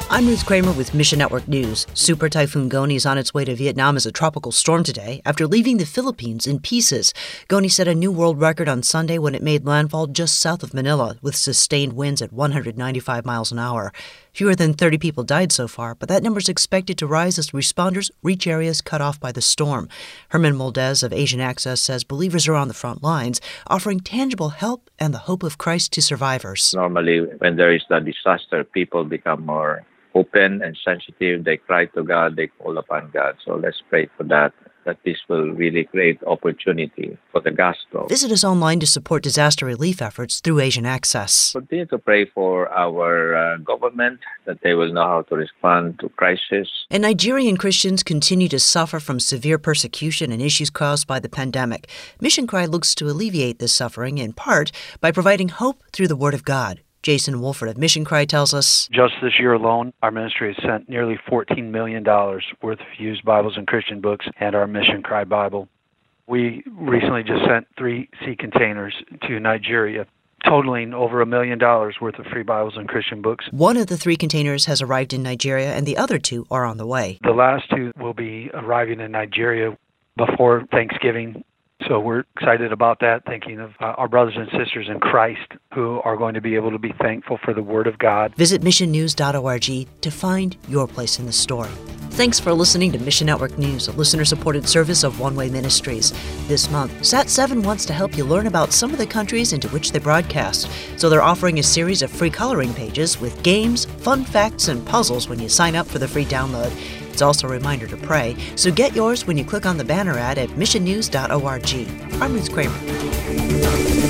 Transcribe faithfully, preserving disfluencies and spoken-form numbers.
I'm Ruth Kramer with Mission Network News. Super Typhoon Goni is on its way to Vietnam as a tropical storm today after leaving the Philippines in pieces. Goni set a new world record on Sunday when it made landfall just south of Manila with sustained winds at one hundred ninety-five miles an hour. Fewer than thirty people died so far, but that number is expected to rise as responders reach areas cut off by the storm. Herman Moldez of Asian Access says believers are on the front lines, offering tangible help and the hope of Christ to survivors. Normally, when there is a disaster, people become more open and sensitive. They cry to God, they call upon God. So let's pray for that, that this will really create opportunity for the gospel. Visit us online to support disaster relief efforts through Asian Access. Continue to pray for our uh, government, that they will know how to respond to crisis. And Nigerian Christians continue to suffer from severe persecution and issues caused by the pandemic. Mission Cry looks to alleviate this suffering in part by providing hope through the Word of God. Jason Wolford of Mission Cry tells us, just this year alone, our ministry has sent nearly fourteen million dollars worth of used Bibles and Christian books and our Mission Cry Bible. We recently just sent three sea containers to Nigeria, totaling over a million dollars worth of free Bibles and Christian books. One of the three containers has arrived in Nigeria, and the other two are on the way. The last two will be arriving in Nigeria before Thanksgiving. So we're excited about that, thinking of uh, our brothers and sisters in Christ who are going to be able to be thankful for the Word of God. Visit mission news dot org to find your place in the story. Thanks for listening to Mission Network News, a listener-supported service of One Way Ministries. This month, S A T seven wants to help you learn about some of the countries into which they broadcast. So they're offering a series of free coloring pages with games, fun facts, and puzzles when you sign up for the free download. It's also a reminder to pray, so get yours when you click on the banner ad at mission news dot org. I'm Ruth Kramer.